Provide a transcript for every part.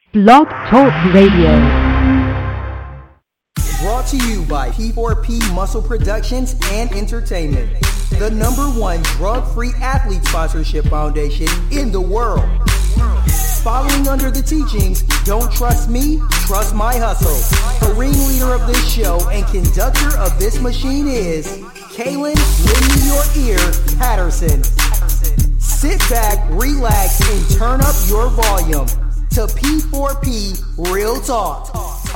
Blog Talk Radio. Brought to you by P4P Muscle Productions and Entertainment, the #1 drug-free athlete sponsorship foundation in the world. Following under the teachings, don't trust me, trust my hustle. The ringleader of this show and conductor of this machine is Kalen Lend Me Your Ear Patterson. Sit back, relax, and turn up your volume to P4P Real Talk.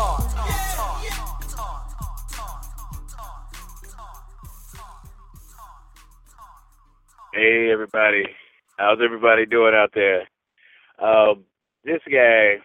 Hey everybody, how's everybody doing out there? This guy,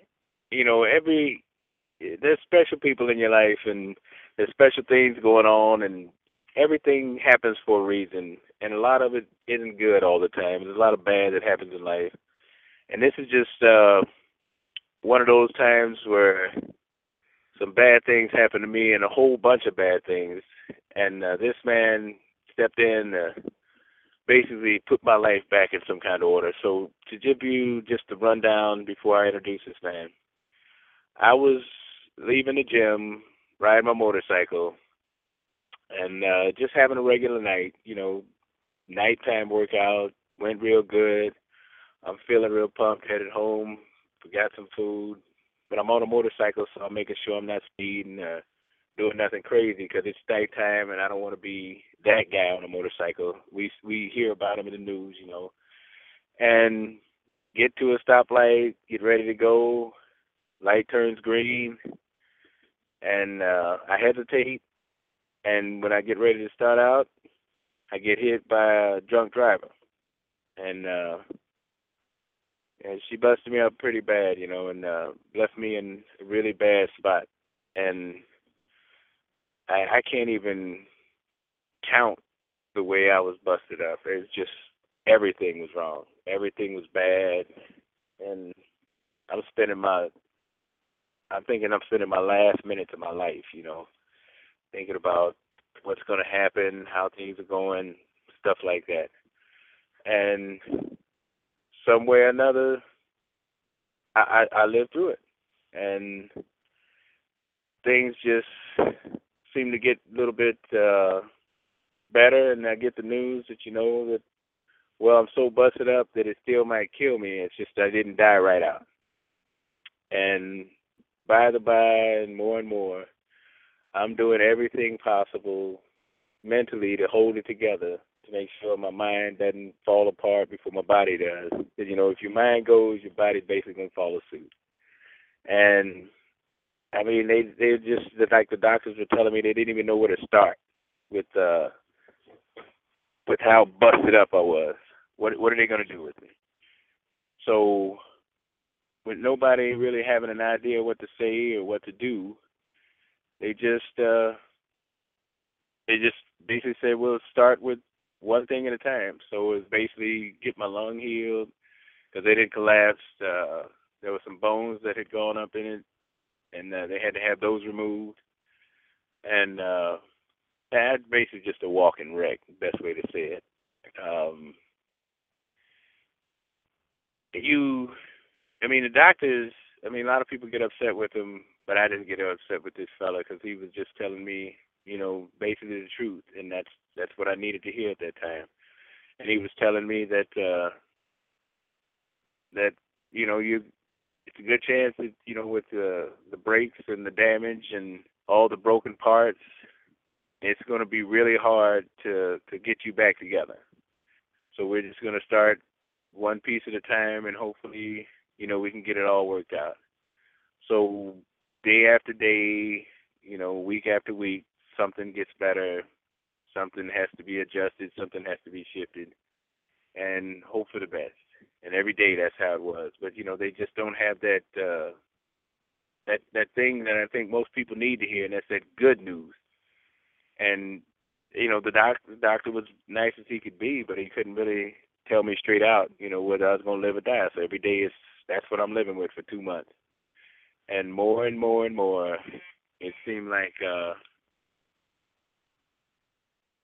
there's special people in your life and there's special things going on and everything happens for a reason and a lot of it isn't good all the time. There's a lot of bad that happens in life. And this is just one of those times where some bad things happened to me and a whole bunch of bad things. And this man stepped in basically put my life back in some kind of order. So to give you just a rundown before I introduce this man, I was leaving the gym, riding my motorcycle, and just having a regular night, nighttime workout, went real good. I'm feeling real pumped, headed home, forgot some food, but I'm on a motorcycle, so I'm making sure I'm not speeding, doing nothing crazy because it's nighttime and I don't want to be that guy on a motorcycle. We hear about him in the news, and get to a stoplight, get ready to go, light turns green, and I hesitate, and when I get ready to start out, I get hit by a drunk driver, and she busted me up pretty bad, and left me in a really bad spot, and I can't even count the way I was busted up. It's just everything was wrong. Everything was bad, and I'm thinking I'm spending my last minutes of my life, thinking about what's going to happen, how things are going, stuff like that. And some way or another, I lived through it, and things just seem to get a little bit better, and I get the news that that I'm so busted up that it still might kill me. It's just I didn't die right out. And by the by, and more, I'm doing everything possible mentally to hold it together, to make sure my mind doesn't fall apart before my body does. Because, if your mind goes, your body's basically going to follow suit. And, I mean, they just, like the doctors were telling me, they didn't even know where to start with how busted up I was. What are they going to do with me? So, with nobody really having an idea what to say or what to do, they just basically said, we'll start with one thing at a time. So it was basically get my lung healed because they didn't collapse. There were some bones that had gone up in it, and they had to have those removed. And that's basically just a walking wreck, best way to say it. The doctors, a lot of people get upset with him, but I didn't get upset with this fella because he was just telling me, basically the truth, and that's what I needed to hear at that time. And he was telling me that it's a good chance that with the brakes and the damage and all the broken parts, it's going to be really hard to get you back together. So we're just going to start one piece at a time, and hopefully, we can get it all worked out. So day after day, week after week, something gets better, something has to be adjusted, something has to be shifted, and hope for the best. And every day that's how it was. But, they just don't have that thing that I think most people need to hear, and that's that good news. And, the doctor was nice as he could be, but he couldn't really tell me straight out, whether I was going to live or die. So every day that's what I'm living with for 2 months. And more, it seemed like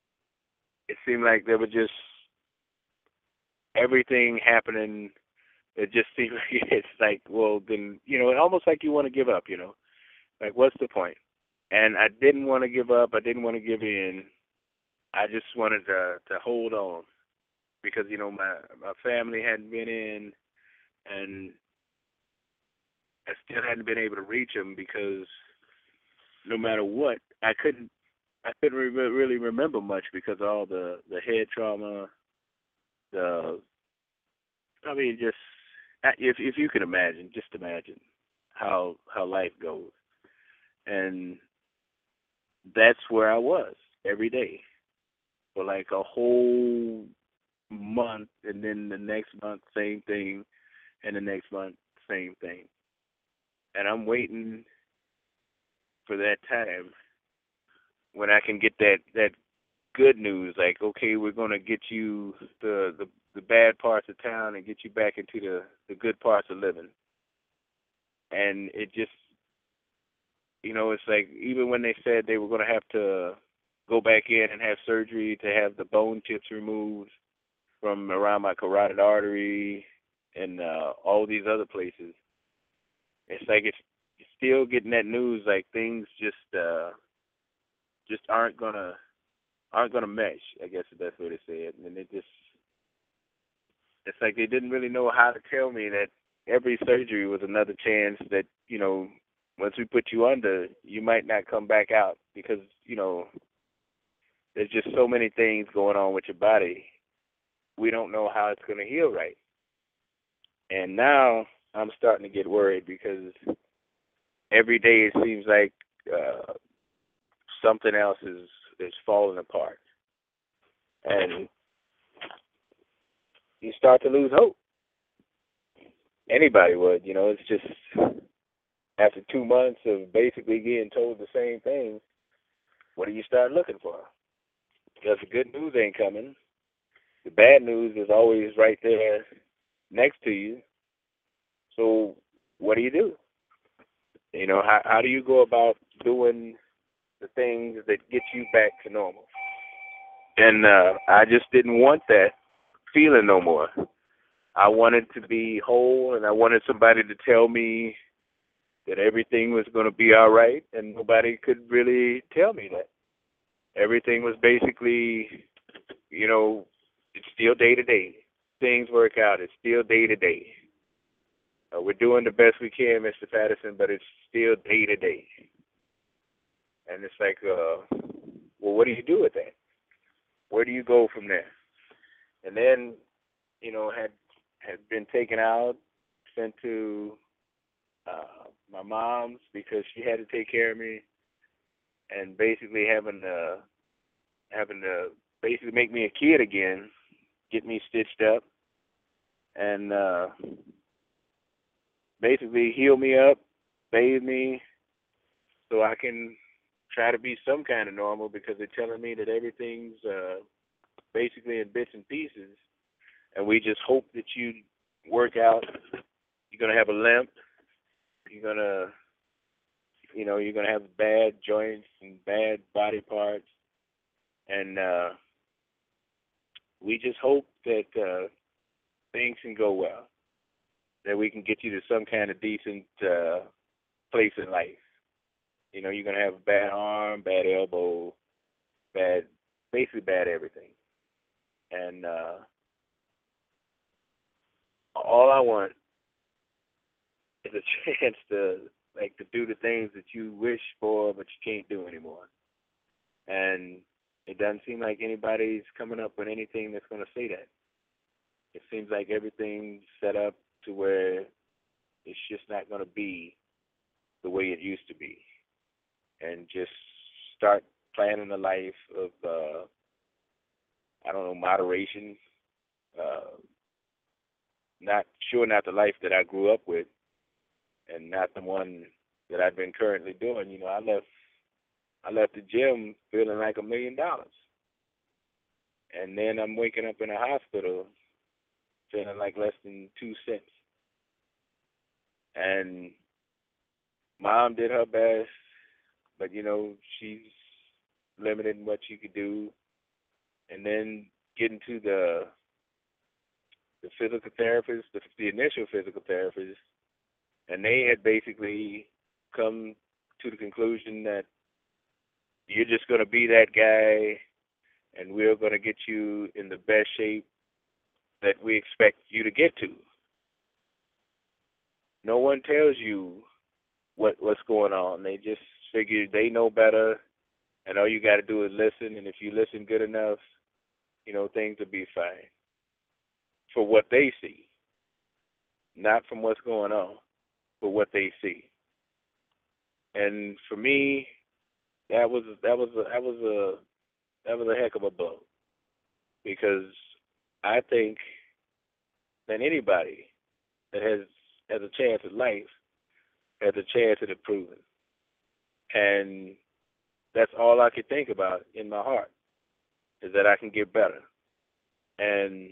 there was just everything happening it just seems like it's like, well, then, almost like you want to give up, like what's the point? And I didn't want to give up. I didn't want to give in. I just wanted to hold on because my family hadn't been in, and I still hadn't been able to reach them because no matter what, I couldn't really remember much because of all the head trauma, the I mean just if you can imagine, just imagine how life goes, and that's where I was every day for like a whole month, and then the next month same thing, and the next month same thing, and I'm waiting for that time when I can get that good news, like, okay, we're gonna get you the bad parts of town and get you back into the good parts of living. And it just, it's like even when they said they were gonna have to go back in and have surgery to have the bone tips removed from around my carotid artery and all these other places, it's like it's still getting that news, like things just aren't gonna mesh. I guess the best way to say it. And it's like they didn't really know how to tell me that every surgery was another chance that once we put you under, you might not come back out because there's just so many things going on with your body. We don't know how it's gonna heal right. And now I'm starting to get worried because every day it seems like something else is falling apart, and you start to lose hope. Anybody would, It's just after 2 months of basically getting told the same thing, what do you start looking for? Because the good news ain't coming. The bad news is always right there next to you. So what do you do? How do you go about doing the things that get you back to normal? And I just didn't want that feeling no more. I wanted to be whole, and I wanted somebody to tell me that everything was going to be all right, and nobody could really tell me that. Everything was basically, it's still day to day. Things work out. It's still day to day. We're doing the best we can, Mr. Patterson, but it's still day to day. And it's like, well, what do you do with that? Where do you go from there? And then, had been taken out, sent to my mom's because she had to take care of me, and basically having to basically make me a kid again, get me stitched up, and basically heal me up, bathe me, so I can try to be some kind of normal because they're telling me that everything's basically in bits and pieces, and we just hope that you work out. You're gonna have a limp. You're gonna have bad joints and bad body parts, and we just hope that things can go well, that we can get you to some kind of decent place in life. You're gonna have a bad arm, bad elbow, basically bad everything, and all I want is a chance to do the things that you wish for but you can't do anymore. And it doesn't seem like anybody's coming up with anything that's going to say that. It seems like everything's set up to where it's just not going to be the way it used to be. And just start planning a life of, moderation. Not the life that I grew up with, and not the one that I've been currently doing. I left the gym feeling like $1 million, and then I'm waking up in a hospital feeling like less than 2 cents. And Mom did her best, but she's limited in what she could do. And then getting to the physical therapist, the initial physical therapist, and they had basically come to the conclusion that you're just going to be that guy, and we're going to get you in the best shape that we expect you to get to. No one tells you what's going on. They just figure they know better, and all you got to do is listen. And if you listen good enough, things will be fine. For what they see, not from what's going on, but what they see. And for me, that was a heck of a blow, because I think that anybody that has a chance at life has a chance at improving. And that's all I could think about in my heart, is that I can get better. And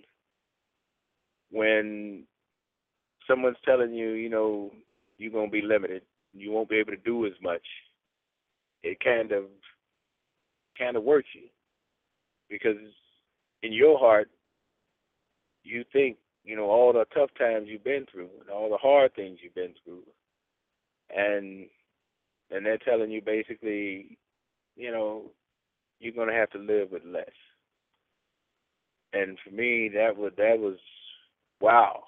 when someone's telling you, you're going to be limited, you won't be able to do as much, it kind of works you. Because in your heart, you think, all the tough times you've been through and all the hard things you've been through. And they're telling you basically, you're going to have to live with less. And for me, that was wow.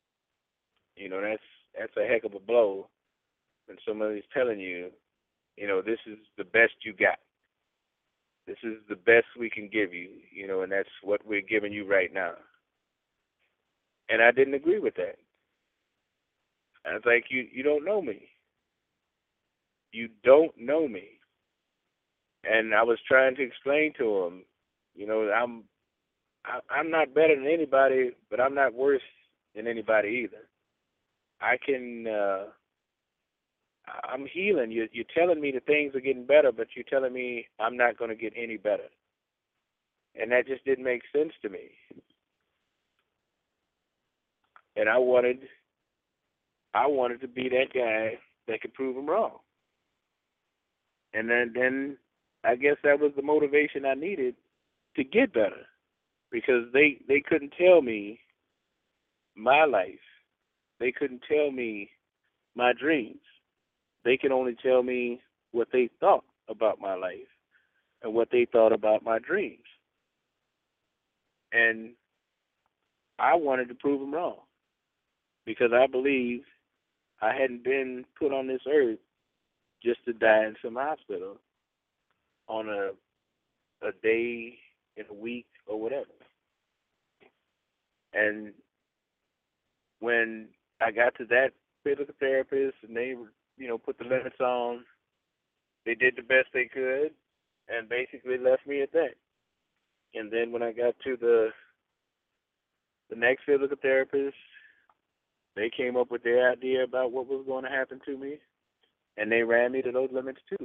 That's a heck of a blow when somebody's telling you, this is the best you got. This is the best we can give you, and that's what we're giving you right now. And I didn't agree with that. I was like, you don't know me. You don't know me. And I was trying to explain to him, I'm not better than anybody, but I'm not worse than anybody either. I'm healing. You're telling me that things are getting better, but you're telling me I'm not going to get any better. And that just didn't make sense to me. And I wanted to be that guy that could prove him wrong. And then I guess that was the motivation I needed to get better, because they couldn't tell me my life. They couldn't tell me my dreams. They could only tell me what they thought about my life and what they thought about my dreams. And I wanted to prove them wrong, because I believe I hadn't been put on this earth just to die in some hospital on a day, in a week, or whatever. And when I got to that physical therapist and they, put the limits on, they did the best they could and basically left me at that. And then when I got to the next physical therapist, they came up with their idea about what was going to happen to me, and they ran me to those limits too.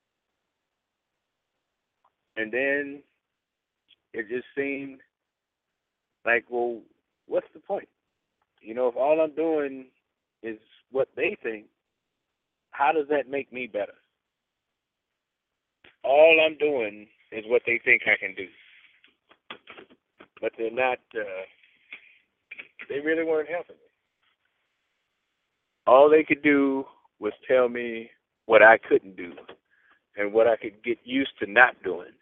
And then it just seemed like, well, what's the point? If all I'm doing is what they think, how does that make me better? All I'm doing is what they think I can do. But they're not, they really weren't helping me. All they could do was tell me what I couldn't do and what I could get used to not doing.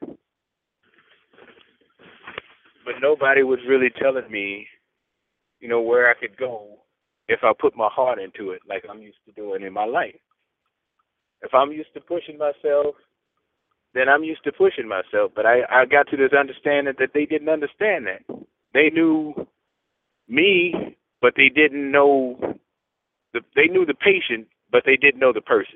But nobody was really telling me, where I could go if I put my heart into it like I'm used to doing in my life. If I'm used to pushing myself, then I'm used to pushing myself. But I got to this understanding that they didn't understand that. They knew me, but they didn't know, they knew the patient, but they didn't know the person.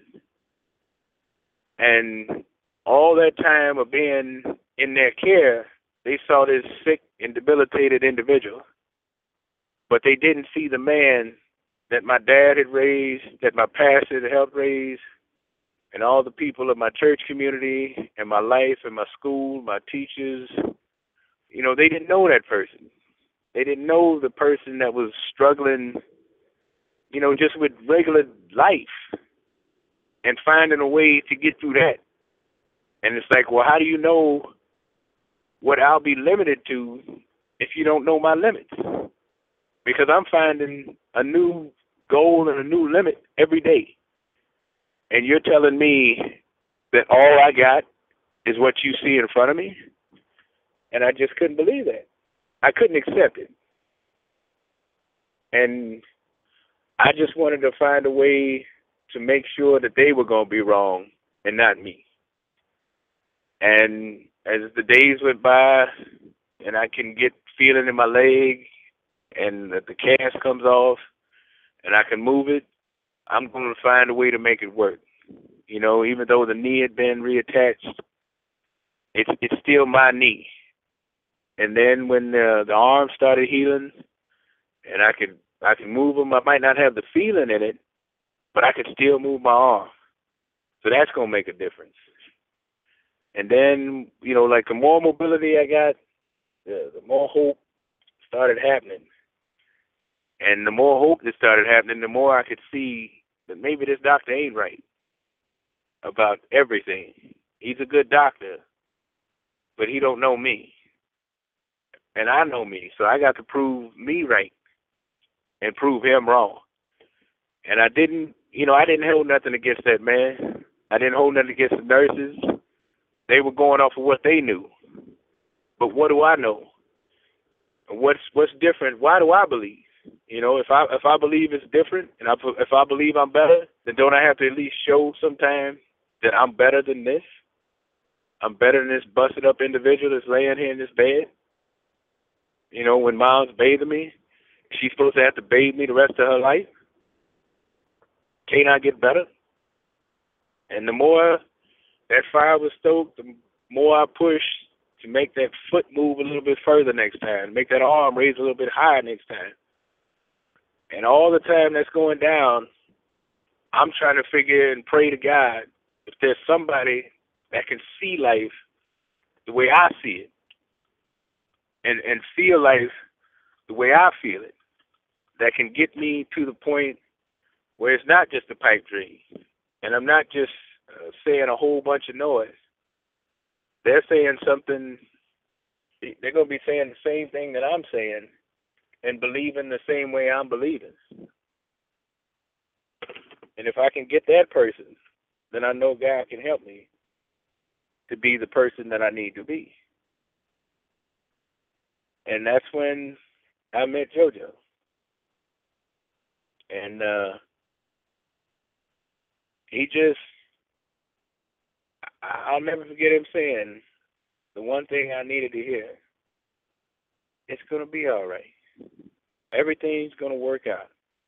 And all that time of being in their care, they saw this sick and debilitated individual, but they didn't see the man that my dad had raised, that my pastor had helped raise, and all the people of my church community and my life and my school, my teachers. They didn't know that person. They didn't know the person that was struggling, just with regular life and finding a way to get through that. And it's like, well, how do you know what I'll be limited to if you don't know my limits? because I'm finding a new goal and a new limit every day. And you're telling me that all I got is what you see in front of me? And I just couldn't believe that. I couldn't accept it. And I just wanted to find a way to make sure that they were going to be wrong and not me. And as the days went by and I can get feeling in my leg and the cast comes off and I can move it, I'm going to find a way to make it work. You know, even though the knee had been reattached, it's still my knee. And then when the arm started healing and I could move them, I might not have the feeling in it, but I could still move my arm. So that's going to make a difference. And then, you know, like the more mobility I got, the more hope started happening. And the more hope that started happening, the more I could see that maybe this doctor ain't right about everything. He's a good doctor, but he don't know me. And I know me, so I got to prove me right and prove him wrong. And I didn't hold nothing against that man. I didn't hold nothing against the nurses. They were going off of what they knew. But what do I know? What's different? Why do I believe? You know, if I believe it's different, and if I believe I'm better, then don't I have to at least show sometime that I'm better than this? I'm better than this busted up individual that's laying here in this bed. You know, when Mom's bathing me, she's supposed to have to bathe me the rest of her life. Can't I get better? And the more that fire was stoked, the more I pushed to make that foot move a little bit further next time, make that arm raise a little bit higher next time. And all the time that's going down, I'm trying to figure and pray to God if there's somebody that can see life the way I see it and feel life the way I feel it, that can get me to the point where it's not just a pipe dream and I'm not just saying a whole bunch of noise. They're saying something, they're going to be saying the same thing that I'm saying and believing the same way I'm believing. And if I can get that person, then I know God can help me to be the person that I need to be. And that's when I met JoJo. And I'll never forget him saying the one thing I needed to hear. It's going to be all right. Everything's going to work out.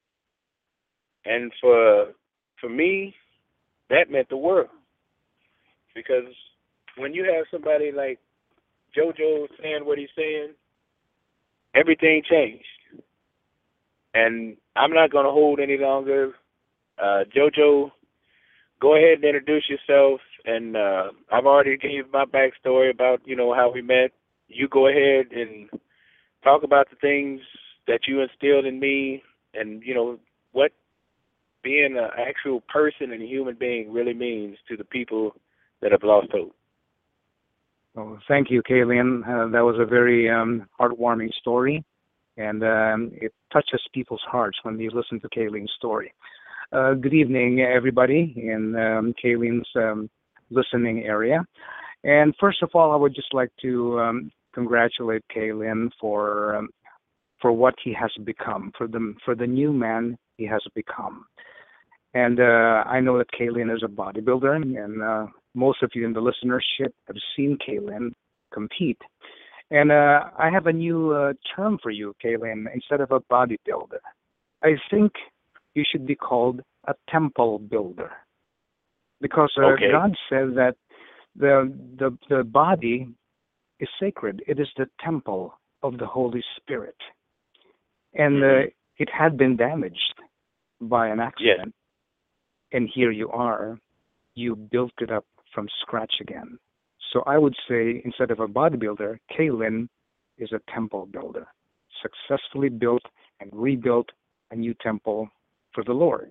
And for me, that meant the world. Because when you have somebody like JoJo saying what he's saying, everything changed. And I'm not going to hold any longer. JoJo, go ahead and introduce yourself. And I've already gave my backstory about, you know, how we met. You go ahead and talk about the things that you instilled in me and, you know, what being an actual person and a human being really means to the people that have lost hope. Well, thank you, Kaylin. That was a very heartwarming story, and it touches people's hearts when they listen to Kaylin's story. Good evening, everybody in Kaylin's listening area. And first of all, I would just like to congratulate Kaylin for what he has become, for the new man he has become. And I know that Kaylin is a bodybuilder, and most of you in the listenership have seen Kaylin compete. And I have a new term for you, Kaylin. Instead of a bodybuilder, I think you should be called a temple builder, because Okay. God said that the body is sacred. It is the temple of the Holy Spirit, and it had been damaged by an accident. Yes. And here you are. You built it up from scratch again. So I would say, instead of a bodybuilder, Kaylin is a temple builder. Successfully built and rebuilt a new temple for the Lord.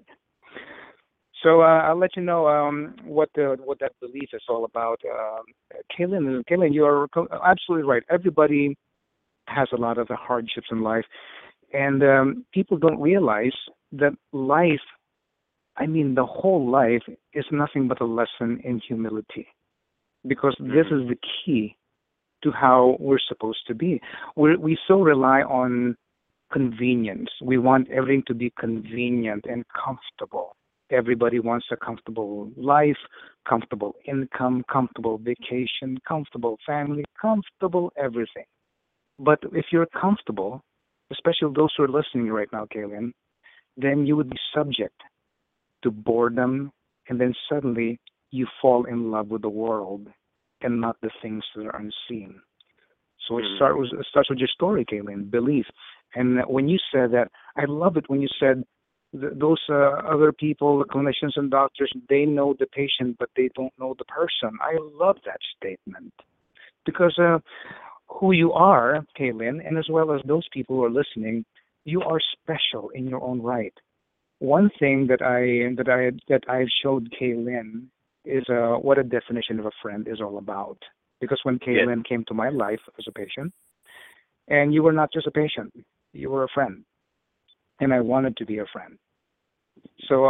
So I'll let you know what that belief is all about. Kaylin, you are absolutely right. Everybody has a lot of the hardships in life, And people don't realize that life, I mean, the whole life is nothing but a lesson in humility, because this Mhm. is the key to how we're supposed to be. We so rely on convenience. We want everything to be convenient and comfortable. Everybody wants a comfortable life, comfortable income, comfortable vacation, comfortable family, comfortable everything. But if you're comfortable, especially those who are listening right now, Kaylin, then you would be subject to boredom, and then suddenly you fall in love with the world and not the things that are unseen. So Mhm. it starts with your story, Kaylin, belief. And when you said that, I love it when you said those other people, the clinicians and doctors, they know the patient, but they don't know the person. I love that statement because who you are, Kaylin, and as well as those people who are listening, you are special in your own right. One thing that I've showed Kaylin is what a definition of a friend is all about. Because when Yes. Kaylin came to my life as a patient, and you were not just a patient, you were a friend, and I wanted to be a friend. So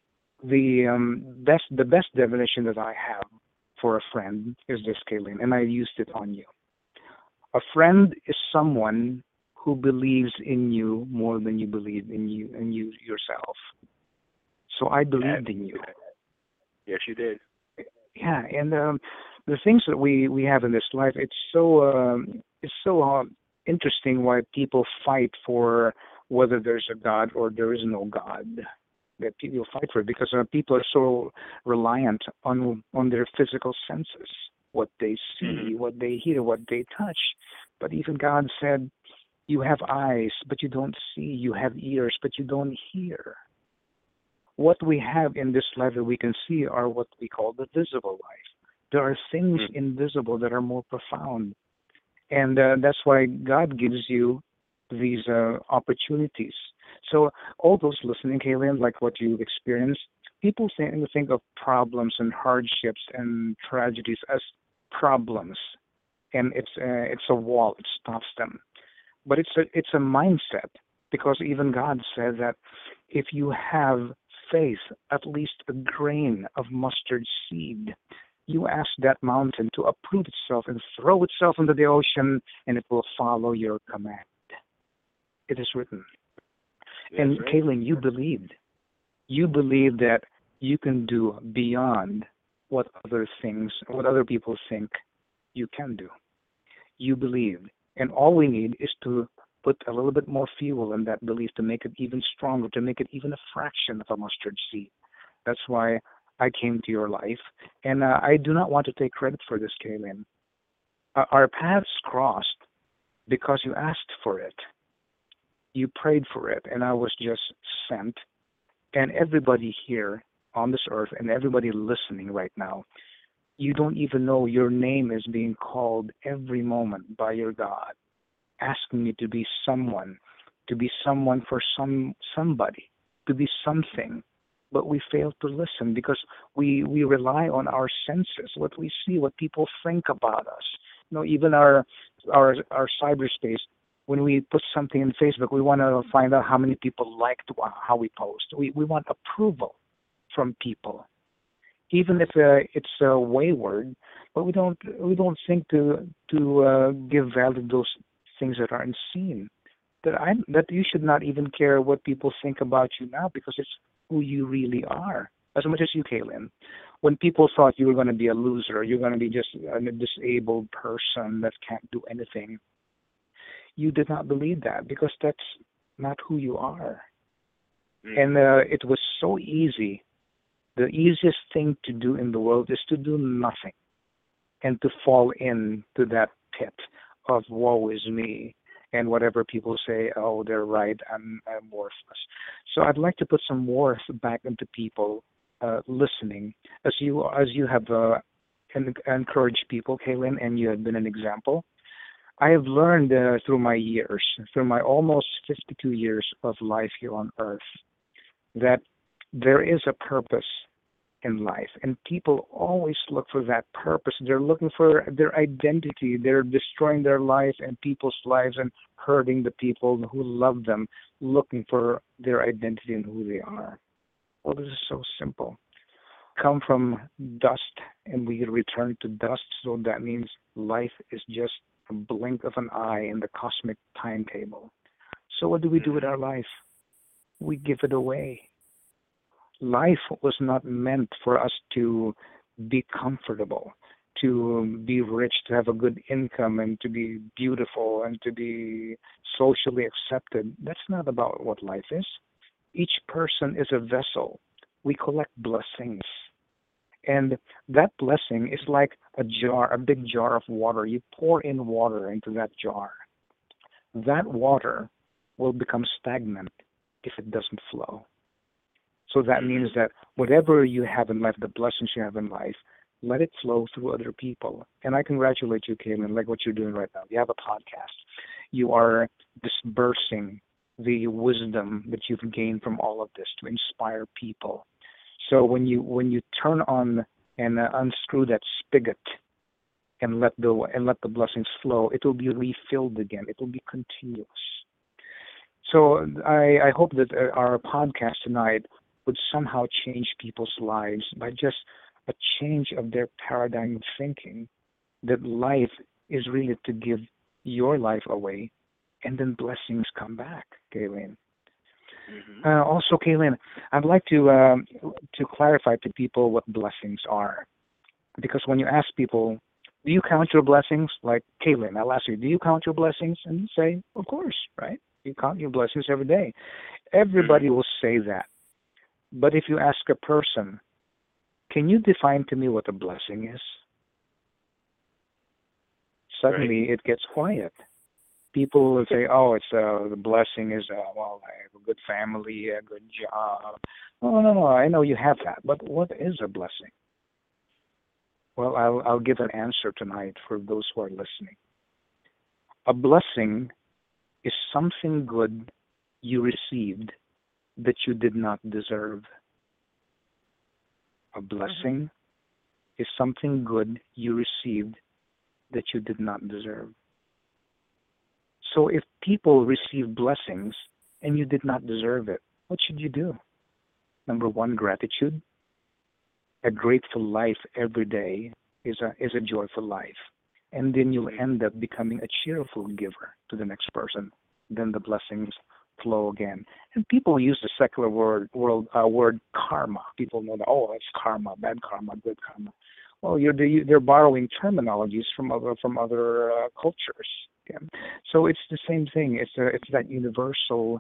the best definition that I have for a friend is this, Kaylin, and I used it on you. A friend is someone who believes in you more than you believe in you yourself. So I Uh, believed in you. yes, you did. Yeah, and the things that we have in this life, it's so interesting why people fight for whether there's a God or there is no God. That people fight for it because people are so reliant on their physical senses, what they Mhm. see, what they hear, what they touch. But even God said, "You have eyes, but you don't see. You have ears, but you don't hear." What we have in this life that we can see are what we call the visible life. There are things Mhm. invisible that are more profound, and that's why God gives you these opportunities. So all those listening, Kaylin, like what you've experienced, people think of problems and hardships and tragedies as problems, and it's a wall, it stops them. But it's a mindset, because even God said that if you have faith, at least a grain of mustard seed, you ask that mountain to uproot itself and throw itself into the ocean, and it will follow your command. It is written. That's And right. Kaylin, you believed. You believed that you can do beyond what other people think you can do. You believed. And all we need is to put a little bit more fuel in that belief to make it even stronger, to make it even a fraction of a mustard seed. That's why I came to your life. And I do not want to take credit for this, Kaylin. Our paths crossed because you asked for it. You prayed for it, and I was just sent. And everybody here on this earth and everybody listening right now, you don't even know your name is being called every moment by your God, asking you to be someone for somebody, to be something. But we fail to listen because we rely on our senses, what we see, what people think about us. Even our cyberspace. When we put something in Facebook, we want to find out how many people liked how we post. We want approval from people, even if it's wayward, but we don't think to give value to those things that aren't seen. That you should not even care what people think about you now, because it's who you really are. As much as you, Kaylin, when people thought you were going to be a loser, you're going to be just a disabled person that can't do anything, you did not believe that, because that's not who you are. And Mhm. it was so easy. The easiest thing to do in the world is to do nothing and to fall into that pit of woe is me, and whatever people say, oh, they're right, I'm worthless. So I'd like to put some worth back into people listening, as you have encouraged people, Kaylin, and you have been an example. I have learned through my almost 52 years of life here on Earth, that there is a purpose in life, and people always look for that purpose. They're looking for their identity. They're destroying their life and people's lives and hurting the people who love them, looking for their identity and who they are. Well, this is so simple. Come from dust and we return to dust, so that means life is just a blink of an eye in the cosmic timetable. So what do we do with our life? We give it away. Life was not meant for us to be comfortable, to be rich, to have a good income, and to be beautiful, and to be socially accepted. That's not about what life is. Each person is a vessel. We collect blessings. And that blessing is like a jar, a big jar of water. You pour in water into that jar. That water will become stagnant if it doesn't flow. So that means that whatever you have in life, the blessings you have in life, let it flow through other people. And I congratulate you, Kaylin, like what you're doing right now. You have a podcast. You are dispersing the wisdom that you've gained from all of this to inspire people. So when you turn on and unscrew that spigot and let the blessings flow, it will be refilled again. It will be continuous. So I hope that our podcast tonight would somehow change people's lives by just a change of their paradigm of thinking, that life is really to give your life away and then blessings come back, Kaylin. Also, Kaylin, I'd like to clarify to people what blessings are. Because when you ask people, do you count your blessings? Like, Kaylin, I'll ask you, do you count your blessings? And you say, of course, right? You count your blessings every day. Everybody will say that. But if you ask a person, can you define to me what a blessing is? Suddenly it gets quiet. People will say, oh, it's the blessing is, well, I have a good family, a good job. Oh, no, I know you have that. But what is a blessing? Well, I'll give an answer tonight for those who are listening. A blessing is something good you received that you did not deserve. A blessing is something good you received that you did not deserve. So if people receive blessings and you did not deserve it, what should you do? Number one, gratitude. A grateful life every day is a joyful life. And then you'll end up becoming a cheerful giver to the next person. Then the blessings flow again. And people use the secular word karma. People know that, oh, that's karma, bad karma, good karma. Well, they're borrowing terminologies from other cultures. Okay? So it's the same thing. It's that universal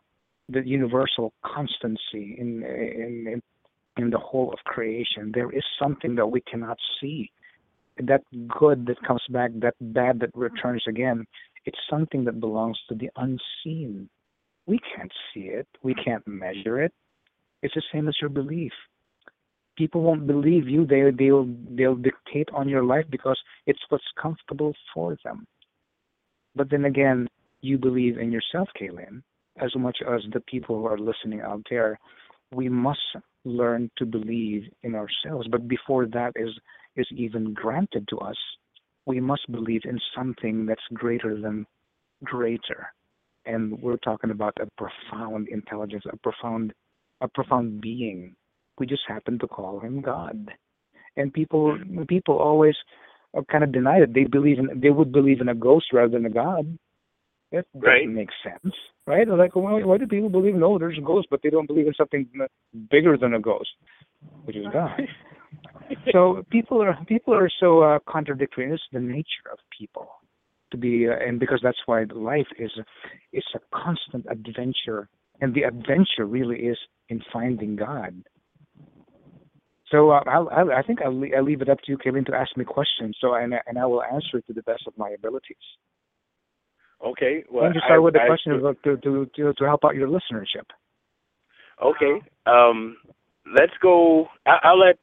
constancy in the whole of creation. There is something that we cannot see. That good that comes back, that bad that returns again. It's something that belongs to the unseen. We can't see it. We can't measure it. It's the same as your belief. People won't believe you. They'll dictate on your life because it's what's comfortable for them. But then again, you believe in yourself, Kaylin, as much as the people who are listening out there. We must learn to believe in ourselves. But before that is even granted to us, we must believe in something that's greater than greater. And we're talking about a profound intelligence, a profound being. We just happen to call him God. And people always kind of deny it. They would believe in a ghost rather than a God. That doesn't make sense, right? Like, why do people believe, no, there's a ghost, but they don't believe in something bigger than a ghost, which is God? So people are so contradictory. And it's the nature of people to be, and because that's why life is a constant adventure, and the adventure really is in finding God. So I think I'll leave it up to you, Kevin, to ask me questions. So and I will answer it to the best of my abilities. Okay. Well, why don't you start with the question to help out your listenership? Okay. Let's go. I'll let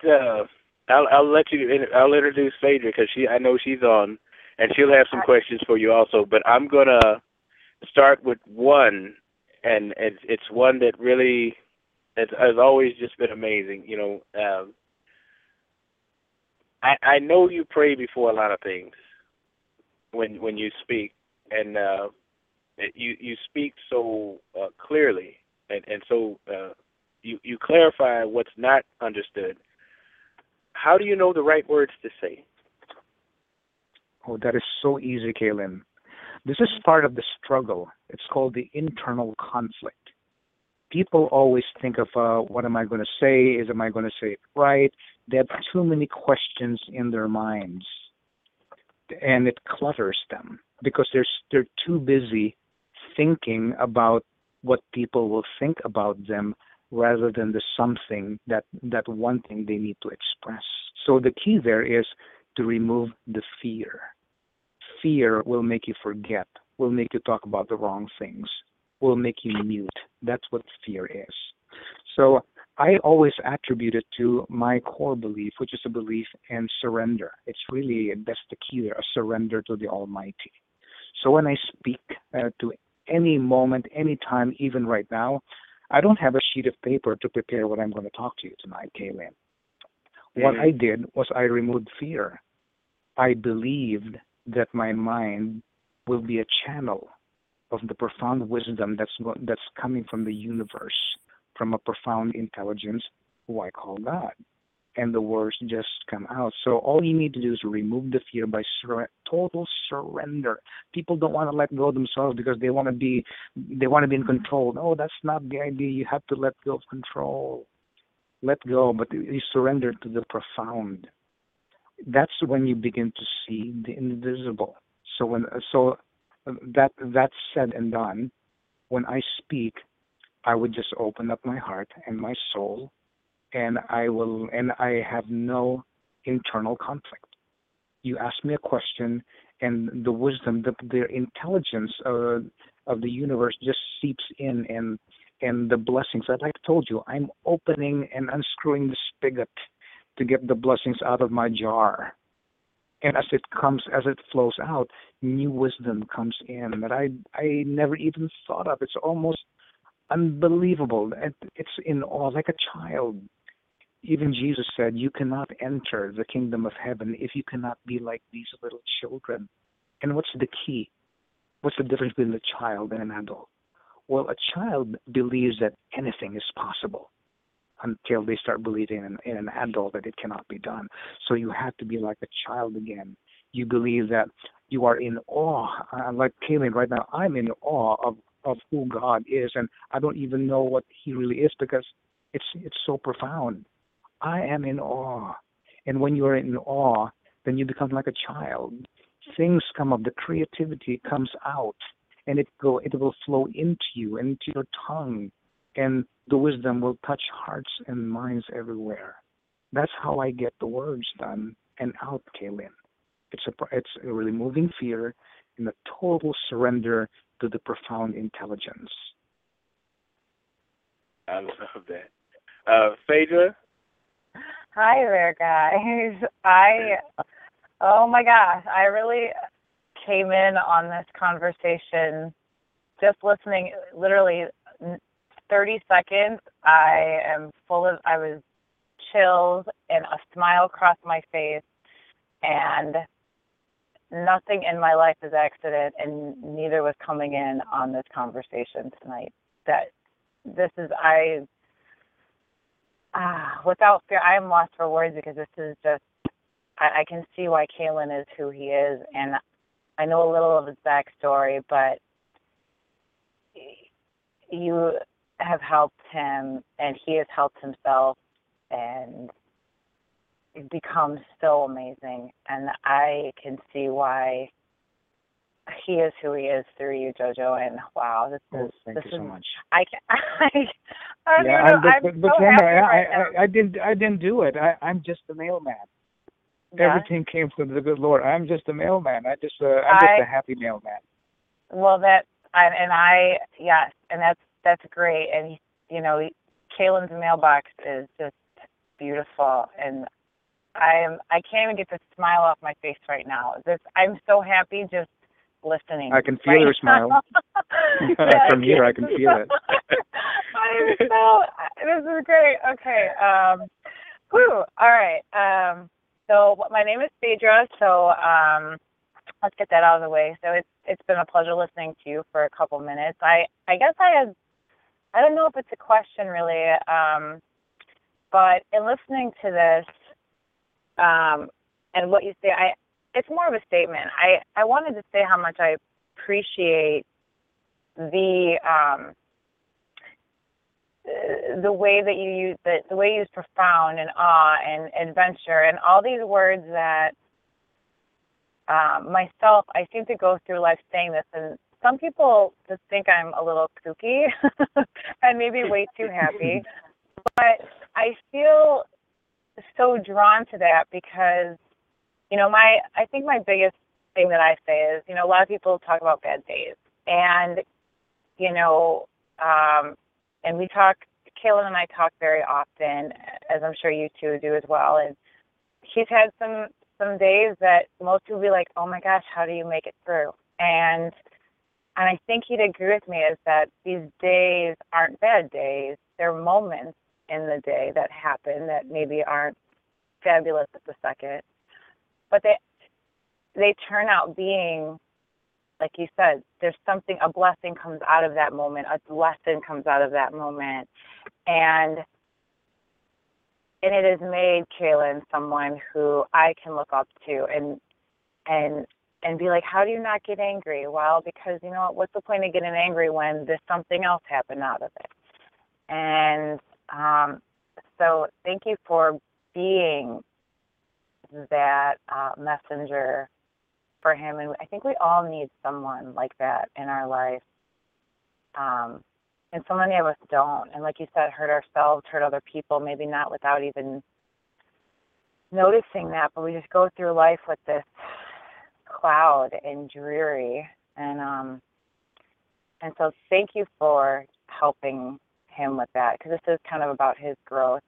I'll introduce Phaedra because I know she's on, and she'll have some questions for you also. But I'm gonna start with one, and it's one that really has always just been amazing. You know, I know you pray before a lot of things when you speak, and you speak so clearly, and so you clarify what's not understood. How do you know the right words to say? Oh, that is so easy, Kaylin. This is part of the struggle. It's called the internal conflict. People always think of what am I going to say? Am I going to say it right? They have too many questions in their minds, and it clutters them because they're too busy thinking about what people will think about them rather than the something that one thing they need to express. So the key there is to remove the fear. Fear will make you forget, will make you talk about the wrong things, will make you mute. That's what fear is. So I always attribute it to my core belief, which is a belief in surrender. It's really, that's the key there, a surrender to the Almighty. So when I speak to any moment, any time, even right now, I don't have a sheet of paper to prepare what I'm going to talk to you tonight, Kaylin. What I did was I removed fear. I believed that my mind will be a channel of the profound wisdom that's coming from the universe, from a profound intelligence who I call God. And the words just come out. So all you need to do is remove the fear by total surrender. People don't want to let go of themselves because they want to be in control. No, that's not the idea. You have to let go of control. Let go, but you surrender to the profound. That's when you begin to see the invisible. So that's said and done, when I speak, I would just open up my heart and my soul, and I have no internal conflict. You ask me a question, and the wisdom, the intelligence of the universe just seeps in, and the blessings. Like I told you, I'm opening and unscrewing the spigot to get the blessings out of my jar. And as it flows out, new wisdom comes in that I never even thought of. It's almost unbelievable. It's in awe, like a child. Even Jesus said, you cannot enter the kingdom of heaven if you cannot be like these little children. And what's the key? What's the difference between a child and an adult? Well, a child believes that anything is possible until they start believing in an adult that it cannot be done. So you have to be like a child again. You believe that you are in awe. Like Kaylin right now, I'm in awe of who God is, and I don't even know what He really is because it's so profound. I am in awe. And when you are in awe, then you become like a child. Things come up, the creativity comes out, and it will flow into you, into your tongue, and the wisdom will touch hearts and minds everywhere. That's how I get the words done and out, Kaylin. It's a removing fear and a total surrender to the profound intelligence. I love that. Phaedra? Hi there, guys. Oh my gosh, I really came in on this conversation just listening, literally 30 seconds. I was chills and a smile crossed my face, and nothing in my life is accident, and neither was coming in on this conversation tonight. Without fear, I am lost for words because this is just, I can see why Kalen is who he is, and I know a little of his backstory, but you have helped him, and he has helped himself, and it becomes so amazing, and I can see why he is who he is through you, Jojo, and wow, thank you so much. I'm so happy right now. I didn't do it. I'm just the mailman. Yeah. Everything came from the good Lord. I'm just a mailman. I'm just a happy mailman. Well, yes, and that's great. And Kalen's mailbox is just beautiful, and I can't even get the smile off my face right now. I'm so happy just listening. I can feel your smile. From here, I can feel it. This is great. Okay. All right. So my name is Phaedra. So let's get that out of the way. So it's been a pleasure listening to you for a couple minutes. I guess I don't know if it's a question really, but in listening to this and what you say, it's more of a statement. I wanted to say how much I appreciate the way that you use the way you use profound and awe and adventure and all these words that myself, I seem to go through life saying this, and some people just think I'm a little kooky and maybe way too happy, but I feel so drawn to that because, I think my biggest thing that I say is, a lot of people talk about bad days, and, and we talk, Kaylin and I talk very often, as I'm sure you two do as well, and he's had some days that most people be like, oh my gosh, how do you make it through? And I think he'd agree with me is that these days aren't bad days. They're moments in the day that happen that maybe aren't fabulous at the second, but they turn out being, like you said, there's something, a blessing comes out of that moment, a lesson comes out of that moment, and it has made Kaylin someone who I can look up to and be like, how do you not get angry? Well, because what's the point of getting angry when there's something else happened out of it? And so thank you for being that messenger for him. And I think we all need someone like that in our life. And so many of us don't. And like you said, hurt ourselves, hurt other people, maybe not without even noticing that, but we just go through life with this cloud and dreary. And so thank you for helping him with that, because this is kind of about his growth.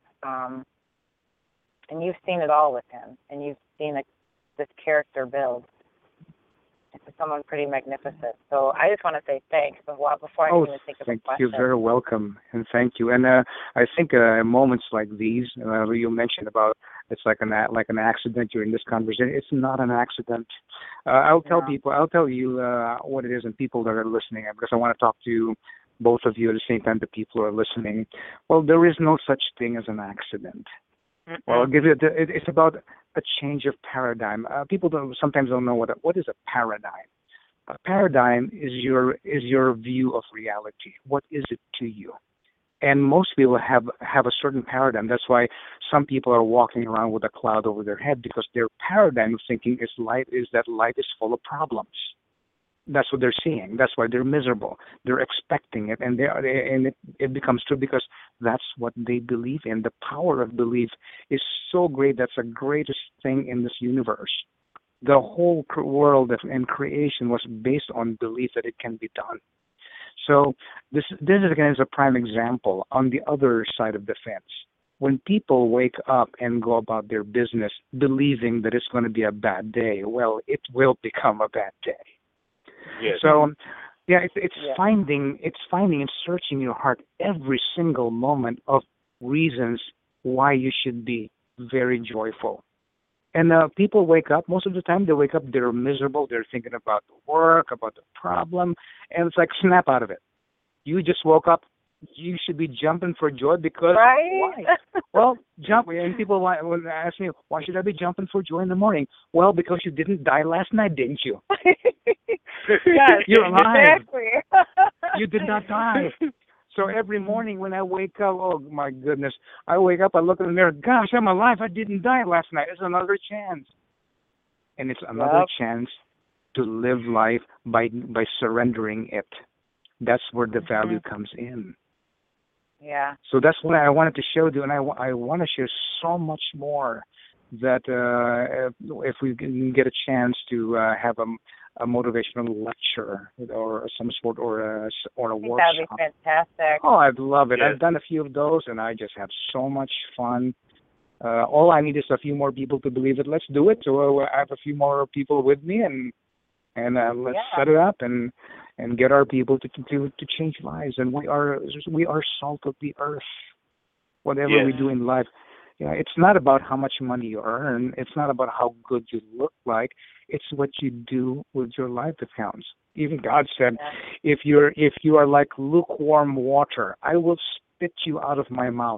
And you've seen it all with him, and you've seen this character build into someone pretty magnificent. So I just want to say thanks before I even think of a question. Thank you. Very welcome, and thank you. And I think moments like these, you mentioned about it's like an accident during this conversation. It's not an accident. I'll tell you what it is, and people that are listening, because I want to talk to both of you at the same time, the people who are listening. Well, there is no such thing as an accident. Mm-hmm. Well, I'll give you. It's about a change of paradigm. People sometimes don't know what is a paradigm. A paradigm is your view of reality. What is it to you? And most people have a certain paradigm. That's why some people are walking around with a cloud over their head, because their paradigm of thinking is that life is full of problems. That's what they're seeing. That's why they're miserable. They're expecting it, and it becomes true because that's what they believe in. The power of belief is so great. That's the greatest thing in this universe. The whole world and creation was based on belief that it can be done. So this again is a prime example on the other side of the fence. When people wake up and go about their business believing that it's going to be a bad day, well, it will become a bad day. Yes. So, it's finding and searching your heart every single moment of reasons why you should be very joyful. And people wake up, most of the time they wake up, they're miserable, they're thinking about the work, about the problem, and it's like snap out of it. You just woke up, you should be jumping for joy because why? Well, jump. And people will ask me, why should I be jumping for joy in the morning? Well, because you didn't die last night, didn't you? Yes, you're alive. Exactly. You did not die. So every morning when I wake up, oh my goodness, I wake up, I look in the mirror, gosh, I'm alive. I didn't die last night. It's another chance. And it's another chance to live life by surrendering it. That's where the value comes in. Yeah. So that's what I wanted to show you, and I want to share so much more that if we can get a chance to have a motivational lecture or some sort or a workshop. That'd be fantastic. Oh, I'd love it. Yes. I've done a few of those, and I just have so much fun. All I need is a few more people to believe it. Let's do it. So I have a few more people with me, and let's set it up and get our people to change lives. And we are salt of the earth. Whatever we do in life, Yeah, it's not about how much money you earn. It's not about how good you look like. It's what you do with your life that counts. Even God said, if you are like lukewarm water, I will spit you out of my mouth.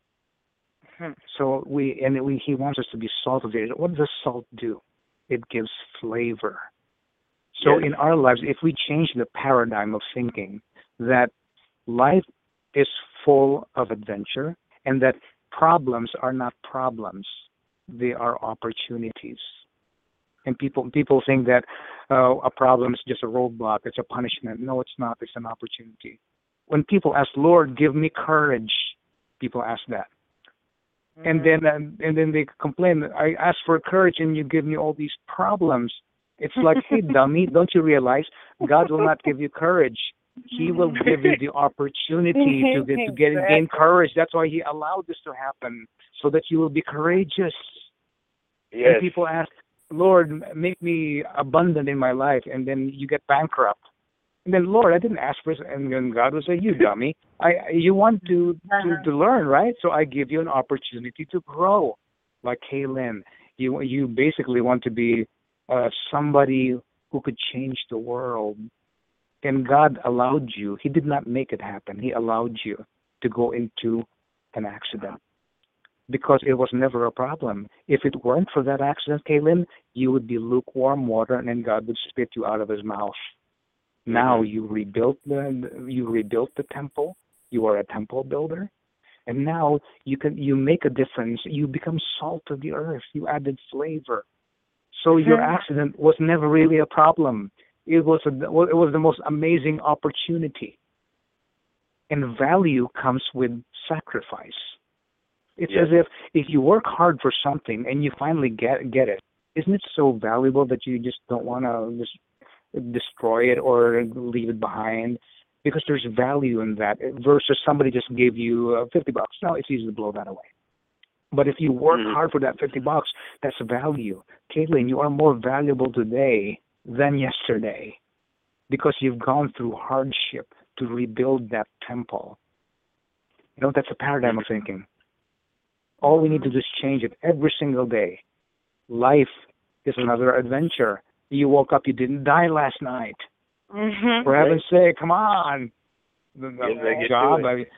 So he wants us to be salt of the earth. What does salt do? It gives flavor. So in our lives, if we change the paradigm of thinking that life is full of adventure and that problems are not problems, they are opportunities. And people think that a problem is just a roadblock, it's a punishment. No, it's not. It's an opportunity. When people ask, Lord, give me courage, people ask that. And then they complain, I ask for courage and you give me all these problems. It's like, hey, dummy, don't you realize God will not give you courage. He will give you the opportunity to gain courage. That's why he allowed this to happen, so that you will be courageous. Yes. And people ask, Lord, make me abundant in my life, and then you get bankrupt. And then, Lord, I didn't ask for this. And then God will say, you dummy, you want to learn, right? So I give you an opportunity to grow. Like Kaylin, you basically want to be somebody who could change the world. And God allowed you. He did not make it happen. He allowed you to go into an accident because it was never a problem. If it weren't for that accident, Kaylin, you would be lukewarm water, and then God would spit you out of his mouth. Now you rebuilt the temple. You are a temple builder, and now you make a difference. You become salt of the earth. You added flavor. So your accident was never really a problem. It was the most amazing opportunity. And value comes with sacrifice. It's as if you work hard for something and you finally get it. Isn't it so valuable that you just don't want to just destroy it or leave it behind? Because there's value in that versus somebody just gave you $50. Now it's easy to blow that away. But if you work hard for that $50, that's value. Caitlin, you are more valuable today than yesterday because you've gone through hardship to rebuild that temple. That's a paradigm of thinking. All we need to do is change it every single day. Life is another adventure. You woke up, you didn't die last night. For heaven's sake, come on. The job,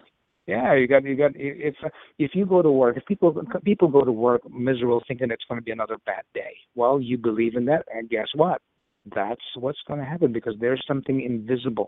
if you go to work, if people go to work miserable thinking it's going to be another bad day, well, you believe in that, and guess what? That's what's going to happen because there's something invisible.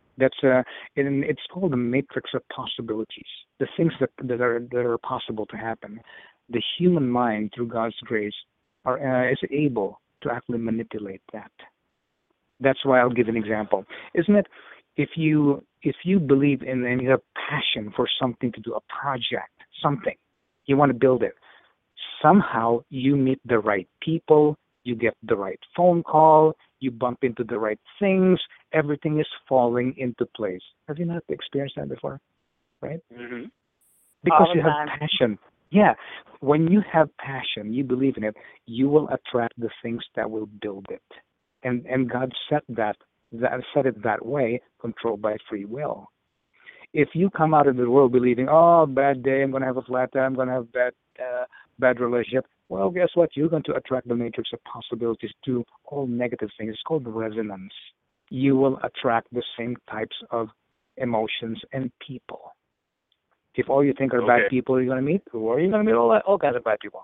It's called the matrix of possibilities. The things that are possible to happen. The human mind, through God's grace, is able to actually manipulate that. That's why I'll give an example. Isn't it? If you believe in and you have passion for something to do, a project, something, you want to build it, somehow you meet the right people, you get the right phone call, you bump into the right things, everything is falling into place. Have you not experienced that before? Right? Mm-hmm. Because you have passion. Yeah. When you have passion, you believe in it, you will attract the things that will build it. And God set it that way, controlled by free will. If you come out of the world believing, bad day, I'm going to have a flat tire, I'm going to have bad relationship, well, guess what? You're going to attract the matrix of possibilities to all negative things. It's called resonance. You will attract the same types of emotions and people. If all you think are bad people you're going to meet, who are you going to meet? All kinds of bad people.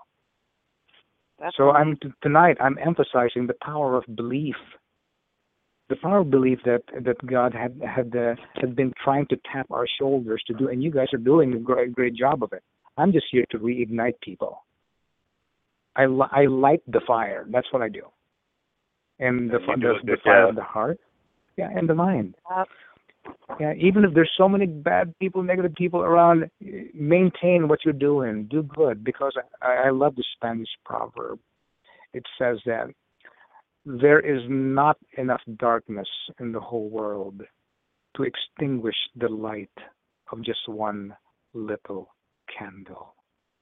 So tonight I'm emphasizing the power of belief. The power of belief that God had been trying to tap our shoulders to do, and you guys are doing a great job of it. I'm just here to reignite people. I light the fire. That's what I do. And the fire of the heart, and the mind. Yeah, even if there's so many bad people, negative people around, maintain what you're doing. Do good, because I love the Spanish proverb. It says that there is not enough darkness in the whole world to extinguish the light of just one little candle.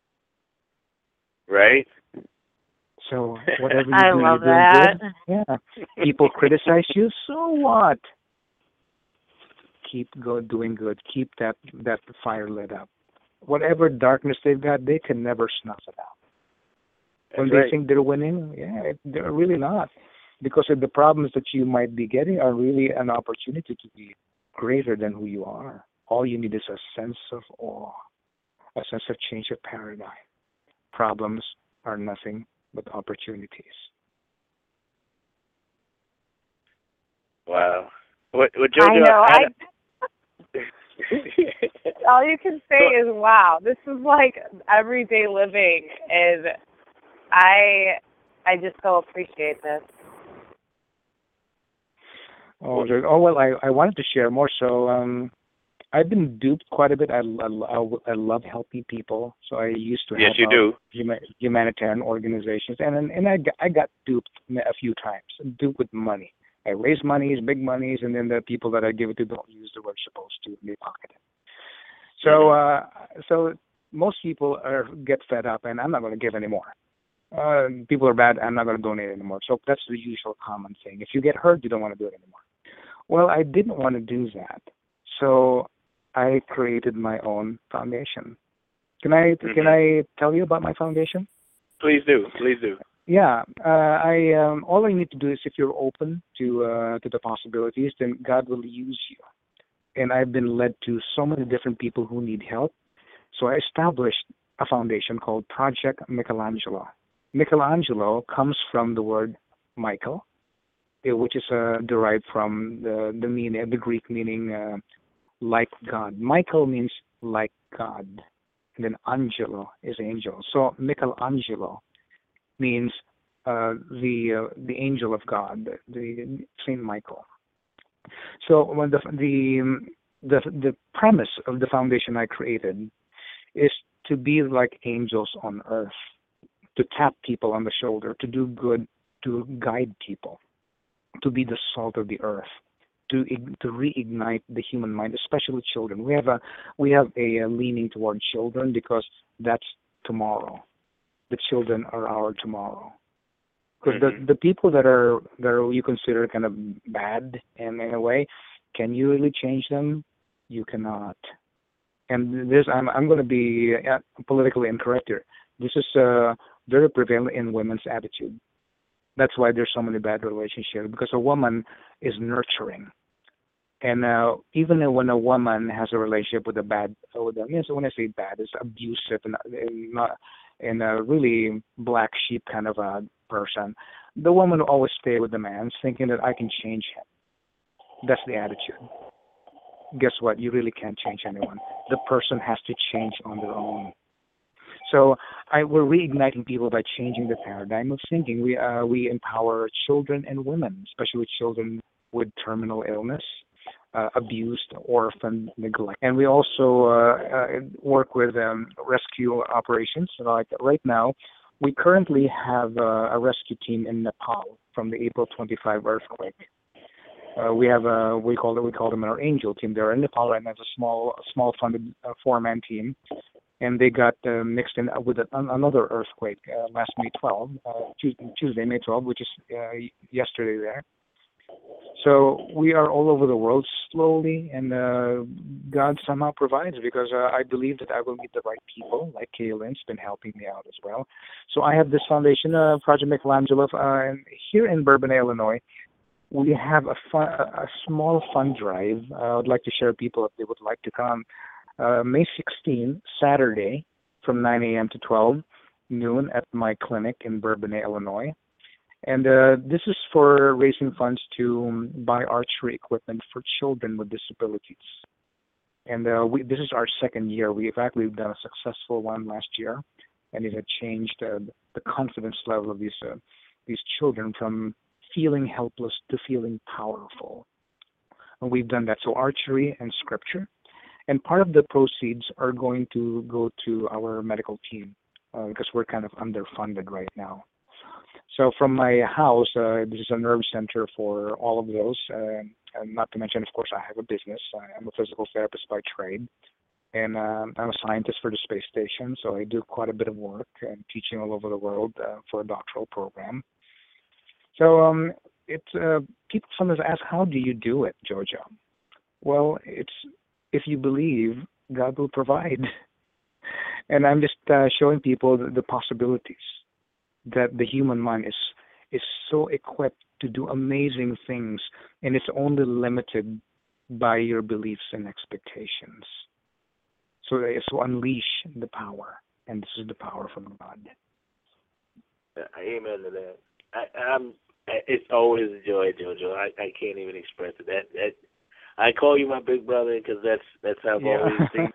Right? So whatever you I do, love you're that. doing good. Yeah. People criticize you, so what? Keep doing good. Keep that fire lit up. whatever darkness they've got, they can never snuff it out. When That's they right. think they're winning, they're really not. Because of the problems that you might be getting are really an opportunity to be greater than who you are. All you need is a sense of awe, a sense of change of paradigm. Problems are nothing but opportunities. Wow. What I Jojo? know. I All you can say is, wow, this is like everyday living, and I just so appreciate this. Well, I wanted to share more. So I've been duped quite a bit. I love helping people. So I used to yes, help you out do. humanitarian organizations, and I got duped a few times. Duped with money. I raise monies, big monies, and then the people that I give it to don't use the word supposed to. They pocket it. So most people get fed up, and I'm not going to give anymore. People are bad. I'm not going to donate anymore. So that's the usual common thing. If you get hurt, you don't want to do it anymore. Well, I didn't want to do that, so I created my own foundation. Can I tell you about my foundation? Please do. Please do. Yeah, I all I need to do is if you're open to the possibilities, then God will use you. And I've been led to so many different people who need help. So I established a foundation called Project Michelangelo. Michelangelo comes from the word Michael, which is derived from the Greek meaning like God. Michael means like God, and then Angelo is angel. So Michelangelo means the angel of God, the Saint Michael. So when the premise of the foundation I created is to be like angels on earth, to tap people on the shoulder, to do good, to guide people, to be the salt of the earth, to reignite the human mind, especially children. We have a leaning toward children because that's tomorrow. The children are our tomorrow. Because the people that are you consider kind of bad in a way, can you really change them? You cannot. And this I'm going to be politically incorrect here. This is very prevalent in women's attitude. That's why there's so many bad relationships, because a woman is nurturing. And even when a woman has a relationship with when I say bad, it's abusive and a really black sheep kind of a person, the woman will always stay with the man, thinking that I can change him. That's the attitude. Guess what? You really can't change anyone. The person has to change on their own. So we're reigniting people by changing the paradigm of thinking. We empower children and women, especially children with terminal illness, abused, orphan, neglect. And we also work with rescue operations. Like right now, we currently have a rescue team in Nepal from the April 25 earthquake. We call them our angel team. They're in Nepal right now. It's a small funded 4-man team, and they got mixed in with another earthquake last May 12, Tuesday, May 12, which is yesterday there. So we are all over the world slowly, and God somehow provides, because I believe that I will meet the right people, like Kaylin's been helping me out as well. So I have this foundation, Project Michelangelo, and here in Bourbonnais, Illinois. We have a small fund drive. I would like to share people if they would like to come. May 16, Saturday, from 9 a.m. to 12 noon at my clinic in Bourbonnais, Illinois. And this is for raising funds to buy archery equipment for children with disabilities. And this is our second year. We've actually done a successful one last year, and it had changed the confidence level of these children from feeling helpless to feeling powerful. And we've done that. So archery and scripture. And part of the proceeds are going to go to our medical team because we're kind of underfunded right now. So from my house, this is a nerve center for all of those. And not to mention, of course, I have a business. I'm a physical therapist by trade. And I'm a scientist for the space station. So I do quite a bit of work and teaching all over the world for a doctoral program. So people sometimes ask, how do you do it, Jojo? Well, it's if you believe, God will provide. And I'm just showing people the possibilities that the human mind is so equipped to do amazing things, and it's only limited by your beliefs and expectations. So it's to unleash the power, and this is the power from God. Amen to that. I'm. It's always a joy, Jojo. I can't even express it. That I call you my big brother because that's how I've always seen.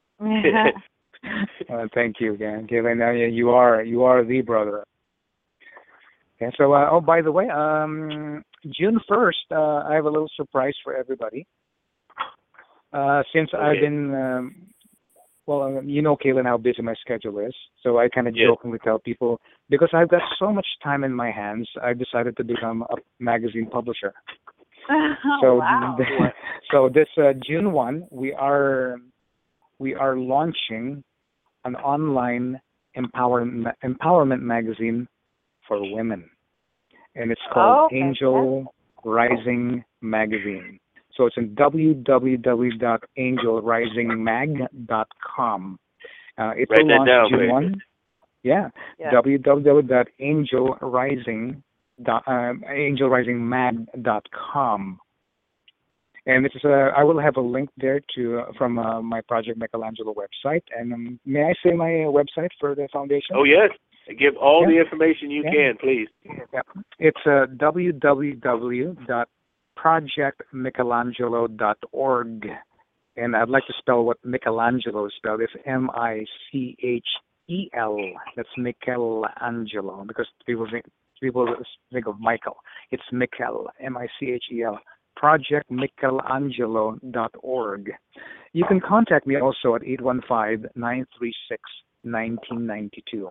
Thank you again, Kaylin. You are the brother. And so, oh, by the way, June 1st, I have a little surprise for everybody. Since Okay. I've been, you know, Kaylin, how busy my schedule is. So I kind of jokingly tell people, because I've got so much time in my hands, I've decided to become a magazine publisher. So, wow. so this June 1, we are launching an online empowerment magazine for women, and it's called Angel Rising Magazine. So it's in www.angelrisingmag.com. It will launch June 1. Yeah. www.angelrisingmag.com. And this is I will have a link there from my Project Michelangelo website. And may I say my website for the foundation? Oh yes, give all the information you can, please. Yeah. It's www.projectmichelangelo.org, and I'd like to spell what Michelangelo is spelled. It's Michel. That's Michelangelo, because people think of Michael. It's Michel, Michel. projectmichelangelo.org. You can contact me also at 815-936-1992,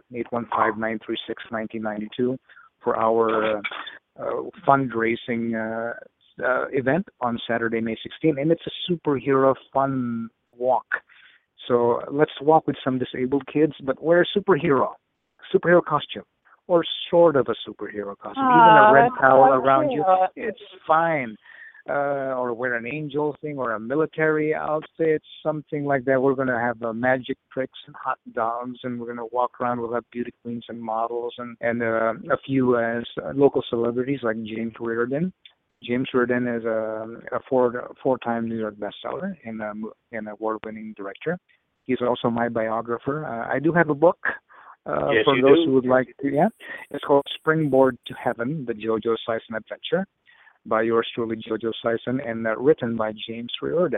815-936-1992 for our fundraising event on Saturday, May 16th. And it's a superhero fun walk. So let's walk with some disabled kids, but wear a superhero costume, or sort of a superhero costume. Even a red towel around you, it's fine. Or wear an angel thing or a military outfit, something like that. We're going to have magic tricks and hot dogs, and we're going to walk around. We'll have beauty queens and models and a few local celebrities like James Reardon. James Reardon is a four-time New York bestseller and an award-winning director. He's also my biographer. I do have a book for those who would like to. Yeah, it's called Springboard to Heaven: The JoJo Sison Adventure, by yours truly, JoJo Sison, and written by James Reardon.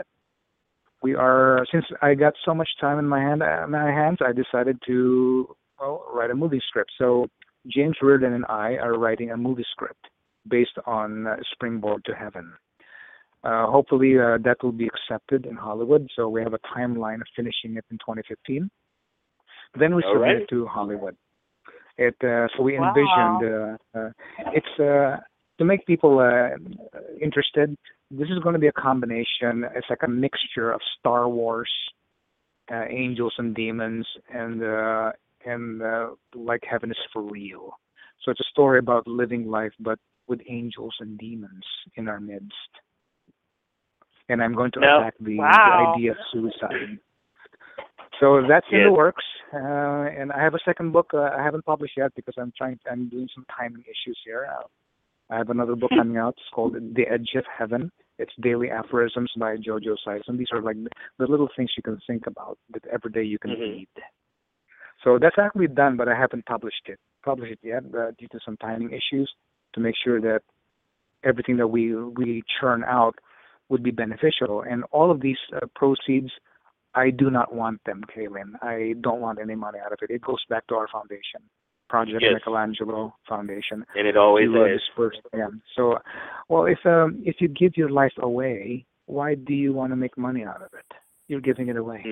Since I got so much time in my hands, I decided to write a movie script. So James Reardon and I are writing a movie script based on Springboard to Heaven. Hopefully that will be accepted in Hollywood. So we have a timeline of finishing it in 2015. Then we submit it to Hollywood. So we envisioned it's to make people interested. This is going to be a combination. It's like a mixture of Star Wars, angels and demons, and like heaven is for real. So it's a story about living life, but with angels and demons in our midst. And I'm going to attack the idea of suicide. So that's in the works. And I have a second book I haven't published yet because I'm doing some timing issues here. I have another book coming out. It's called The Edge of Heaven. It's Daily Aphorisms by JoJo Sison. These are like the little things you can think about that every day you can read. So that's actually done, but I haven't published it yet due to some timing issues, to make sure that everything that we churn out would be beneficial. And all of these proceeds, I do not want them, Kaylin. I don't want any money out of it. It goes back to our foundation, Project Michelangelo Foundation. And it always is. So, if you give your life away, why do you want to make money out of it? You're giving it away.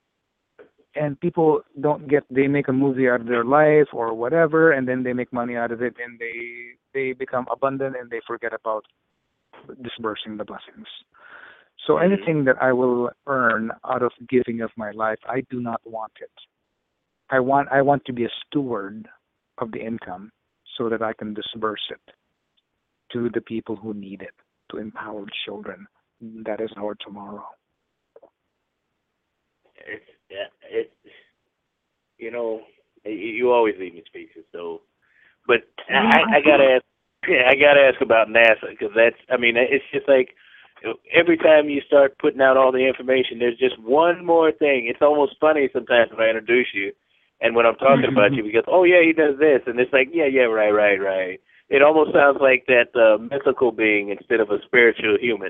And people they make a movie out of their life or whatever, and then they make money out of it, and they become abundant, and they forget about disbursing the blessings. So anything that I will earn out of giving of my life, I do not want it. I want to be a steward of the income so that I can disburse it to the people who need it, to empowered children. That is our tomorrow. you always leave me speechless. So, but I gotta ask, I gotta ask about NASA because it's just like every time you start putting out all the information, there's just one more thing. It's almost funny sometimes when I introduce you, and when I'm talking about you, because oh yeah, he does this, and it's like yeah, right. It almost sounds like that mythical being instead of a spiritual human.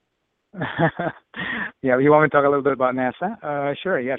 Yeah, you want me to talk a little bit about NASA? Sure, yes.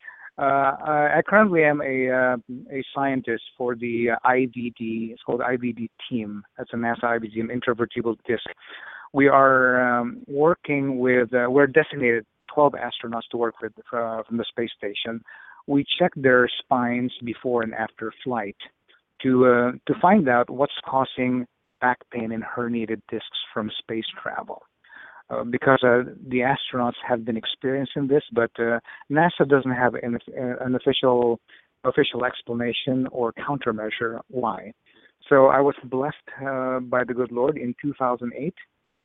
I currently am a scientist for the IVD. It's called IVD team. That's a NASA IVD team, intravertebral disc. We are working with. We're designated 12 astronauts to work with from the space station. We check their spines before and after flight to find out what's causing back pain and herniated discs from space travel. Because the astronauts have been experiencing this, but NASA doesn't have an official explanation or countermeasure why. So I was blessed by the good Lord in 2008.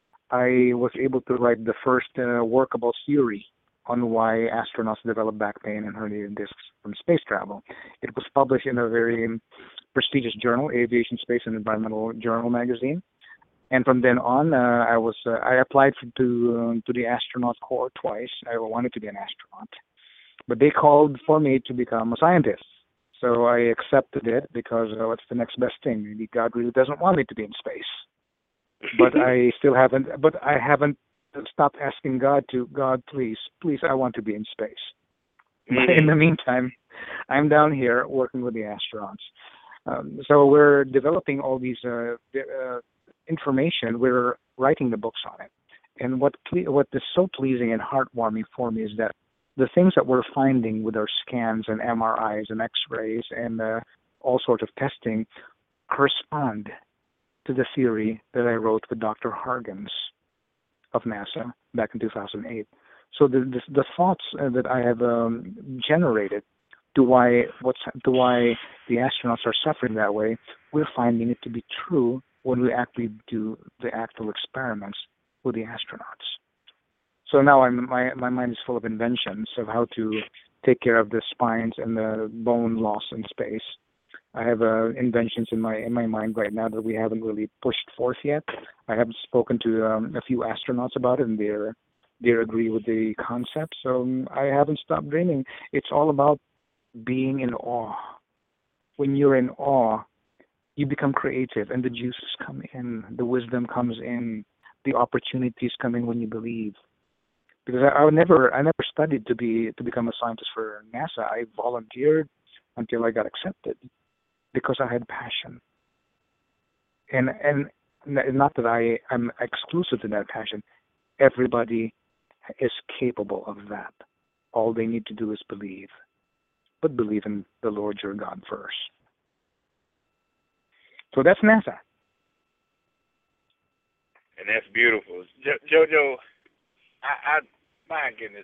I was able to write the first workable theory on why astronauts develop back pain and herniated discs from space travel. It was published in a very prestigious journal, Aviation, Space, and Environmental Journal magazine. And from then on, I applied to the astronaut corps twice. I wanted to be an astronaut, but they called for me to become a scientist. So I accepted it because what's the next best thing? Maybe God really doesn't want me to be in space. But I still haven't. But I haven't stopped asking God, please, I want to be in space. But in the meantime, I'm down here working with the astronauts. So we're developing all these information. We're writing the books on it. And what is so pleasing and heartwarming for me is that the things that we're finding with our scans and MRIs and X-rays and all sorts of testing correspond to the theory that I wrote with Dr. Hargens of NASA back in 2008. So the thoughts that I have generated to why the astronauts are suffering that way, we're finding it to be true when we actually do the actual experiments with the astronauts. So now my mind is full of inventions of how to take care of the spines and the bone loss in space. I have inventions in my mind right now that we haven't really pushed forth yet. I have spoken to a few astronauts about it, and they agree with the concept. So I haven't stopped dreaming. It's all about being in awe. When you're in awe, you become creative, and the juices come in, the wisdom comes in, the opportunities come in when you believe. Because I never studied to become a scientist for NASA. I volunteered until I got accepted because I had passion. And not that I'm exclusive to that passion. Everybody is capable of that. All they need to do is believe. But believe in the Lord your God first. So that's NASA. And that's beautiful. Jojo, my goodness,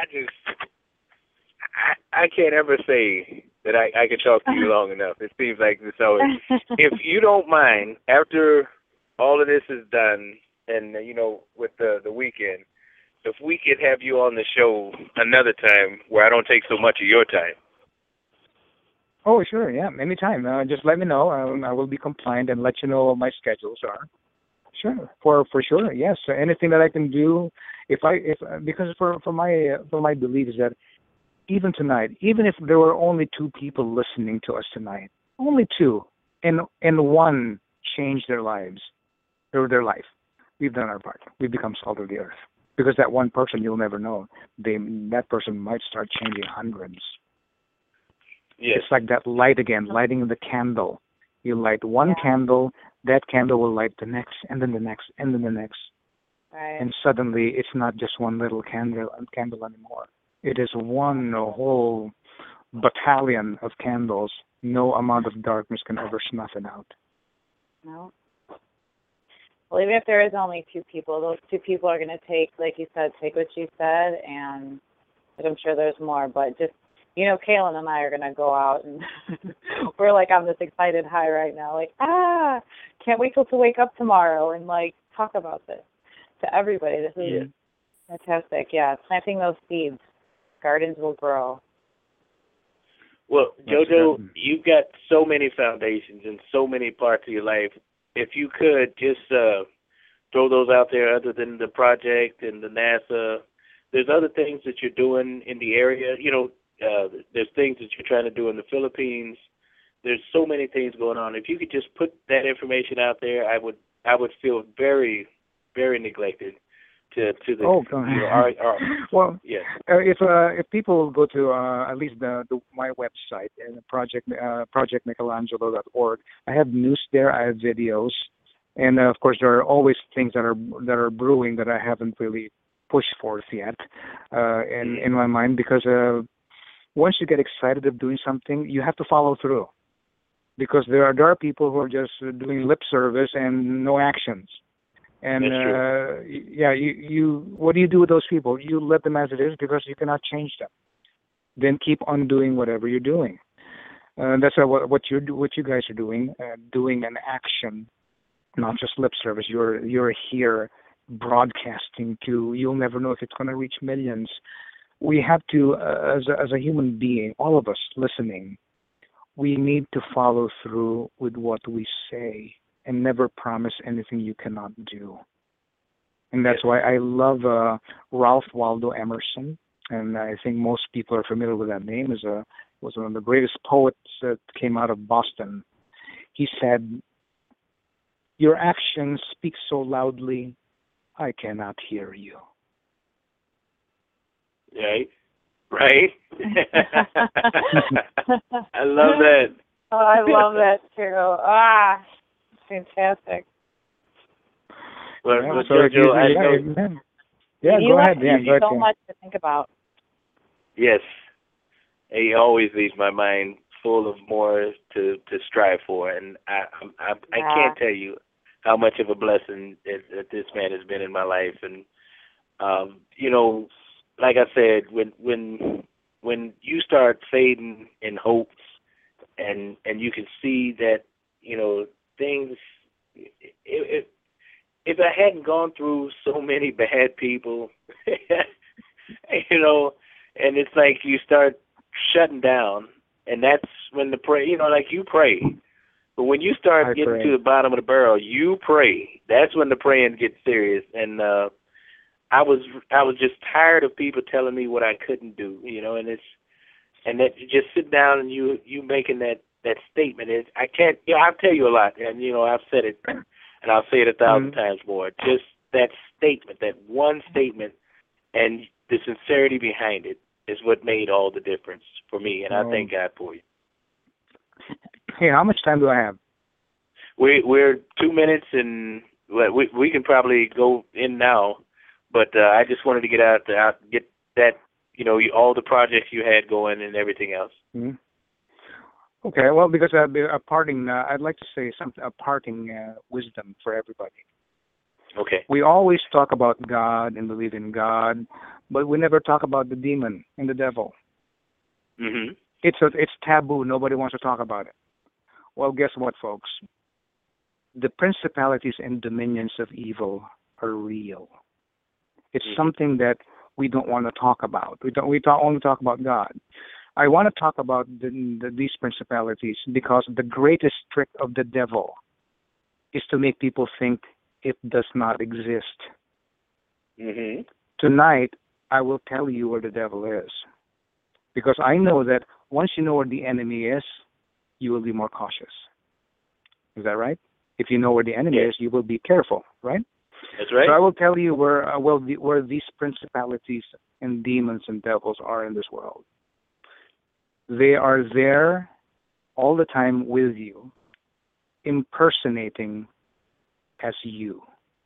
I can't ever say that I can talk to you long enough. It seems like this always. If you don't mind, after all of this is done, and with the weekend, if we could have you on the show another time where I don't take so much of your time. Oh, sure, yeah, anytime. Just let me know. I will be compliant and let you know what my schedules are. Sure, for sure, yes. Anything that I can do, because for my belief is that even tonight, even if there were only 2 people listening to us tonight, only 2, and one changed their lives, or their life, we've done our part. We've become salt of the earth. Because that one person, you'll never know. That person might start changing hundreds. Yes. It's like that light again, lighting the candle. You light one candle, that candle will light the next, and then the next, and then the next. Right. And suddenly, it's not just one little candle anymore. It is one whole battalion of candles. No amount of darkness can ever snuff it out. No. Well, even if there is only 2 people, those 2 people are going to take, like you said, take what you said, and I'm sure there's more, but just, Kaylin and I are going to go out, and we're, on this excited high right now, can't wait to wake up tomorrow and, talk about this to everybody. This is fantastic. Yeah, planting those seeds. Gardens will grow. Well, That's Jojo, good. you've got so many foundations and so many parts of your life. If you could just throw those out there, other than the project and the NASA, there's other things that you're doing in the area. There's things that you're trying to do in the Philippines. There's so many things going on. If you could just put that information out there, I would feel very, very neglected to the Oh, go ahead. Well, yes. if people go to at least the my website and projectmichelangelo.org, I have news there. I have videos, and of course there are always things that are brewing that I haven't really pushed forth yet in my mind, because once you get excited of doing something, you have to follow through, because there are people who are just doing lip service and no actions. And That's true. yeah, you what do you do with those people? You let them as it is, because you cannot change them. Then keep on doing whatever you're doing. That's what you guys are doing an action, not just lip service. You're here broadcasting to. You'll never know if it's going to reach millions. We have to, as a human being, all of us listening, we need to follow through with what we say and never promise anything you cannot do. And that's why I love Ralph Waldo Emerson, and I think most people are familiar with that name. Was one of the greatest poets that came out of Boston. He said, "Your actions speak so loudly, I cannot hear you." Right. Right. I love that. Oh, I love that too. Ah, fantastic. But, Yeah, but so if Jojo, I know. You go left ahead. Yeah, me go ahead. so Tim. much to think about. Yes, he always leaves my mind full of more to strive for, and I Yeah. can't tell you how much of a blessing that this man has been in my life. And like I said, when you start fading in hopes, and you can see that things. If I hadn't gone through so many bad people, and it's like you start shutting down, and that's when the pray. Like you pray, but when you start I getting pray. to the bottom of the barrel, you pray. That's when the praying gets serious. And I was just tired of people telling me what I couldn't do, and that you just sit down and you making that statement. I can't. I'll tell you a lot, and I've said it, and I'll say it 1,000 times more. Just that statement, that one statement, and the sincerity behind it is what made all the difference for me, and I thank God for you. Hey, how much time do I have? We're 2 minutes, and we can probably go in now, but I just wanted to get get that, all the projects you had going and everything else. Mm-hmm. Okay, well, because a parting, I'd like to say something, a parting wisdom for everybody. Okay. We always talk about God and believe in God, but we never talk about the demon and the devil. Mhm. It's taboo. Nobody wants to talk about it. Well, guess what, folks? The principalities and dominions of evil are real. It's something that we don't want to talk about. We only talk about God. I want to talk about these principalities because the greatest trick of the devil is to make people think it does not exist. Mhm. Tonight, I will tell you where the devil is, because I know that once you know where the enemy is, you will be more cautious. Is that right? If you know where the enemy is, you will be careful, right? That's right. So I will tell you where these principalities and demons and devils are in this world. They are there all the time with you, impersonating as you.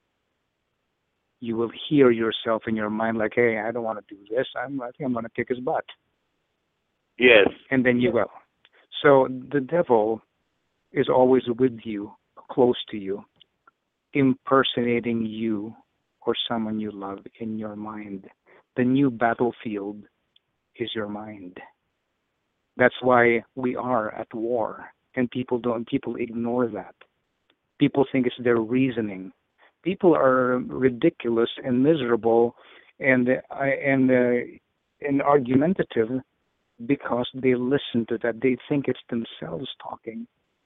You will hear yourself in your mind like, hey, I don't want to do this. I think I'm going to kick his butt. Yes. And then you will. So the devil is always with you, close to you, impersonating you or someone you love in your mind. The new battlefield is your mind. That's why we are at war, and people ignore that. People think it's their reasoning. People are ridiculous and miserable and argumentative because they listen to that. They think it's themselves talking.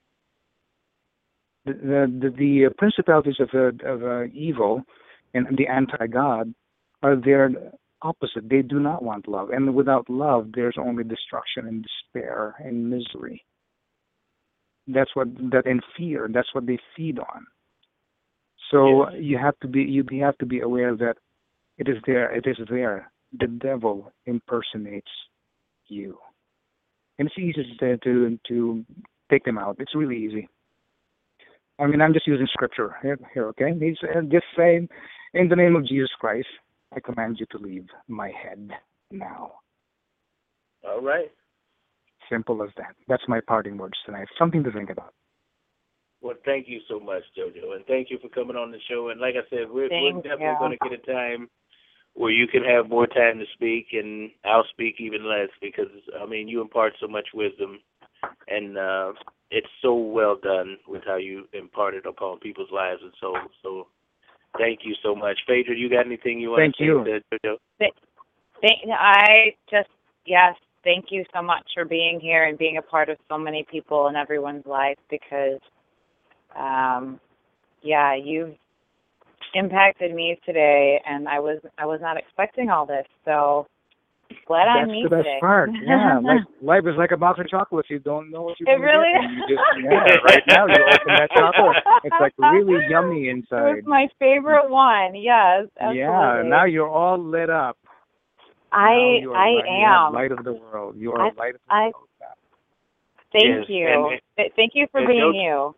The principalities of evil and the anti-God are their opposite. They do not want love. And without love, there's only destruction and despair and misery. And fear. That's what they feed on. So you have to be aware that it is there. It is there. The devil impersonates you, and it's easy to take them out. It's really easy. I mean, I'm just using scripture here, okay? He's just saying, in the name of Jesus Christ, I command you to leave my head now. All right. Simple as that. That's my parting words tonight. Something to think about. Well, thank you so much, JoJo, and thank you for coming on the show. And like I said, we're definitely going to get a time where you can have more time to speak, and I'll speak even less because, I mean, you impart so much wisdom, and it's so well done with how you impart it upon people's lives and souls. So thank you so much. Phaedra, you got anything you want to say to JoJo? Thank you so much for being here and being a part of so many people in everyone's life because, you've impacted me today, and I was not expecting all this. So glad I'm me today. That's the best part. Yeah, life is like a box of chocolates. You don't know what you're going to get. You just, right now you open that chocolate. It's like really yummy inside. It was my favorite one. Yes, absolutely. Yeah, now you're all lit up. I am light of the world. You are light of the world. Thank you. Thank you for being you.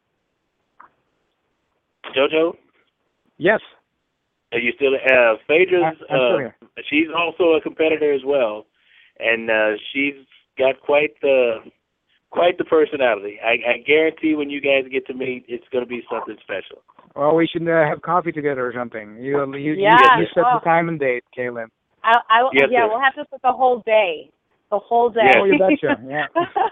JoJo? Yes. Are you still Phaedra's? I'm still here. She's also a competitor as well, and she's got quite the personality. I guarantee when you guys get to meet, it's going to be something special. Well, we should have coffee together or something. You set the time and date, Kaylin. We'll have to set the whole day. The whole day. Oh, you betcha. Yeah.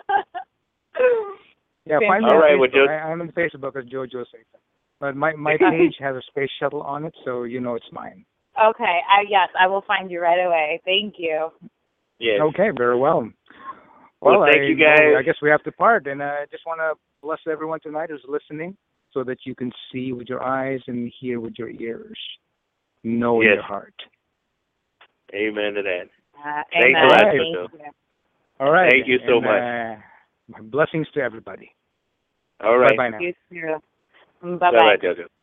Find me on Facebook. I'm on Facebook as JoJo Satan. But my page has a space shuttle on it, so you know it's mine. Okay. I will find you right away. Thank you. Yes. Okay, very well. Well, thank you guys. I guess we have to part, and I just want to bless everyone tonight who's listening so that you can see with your eyes and hear with your ears. Know in your heart. Amen to that. Thanks a lot, JoJo. All right. Thank you so much. Blessings to everybody. All right. Bye-bye now. You too. Bye-bye, JoJo.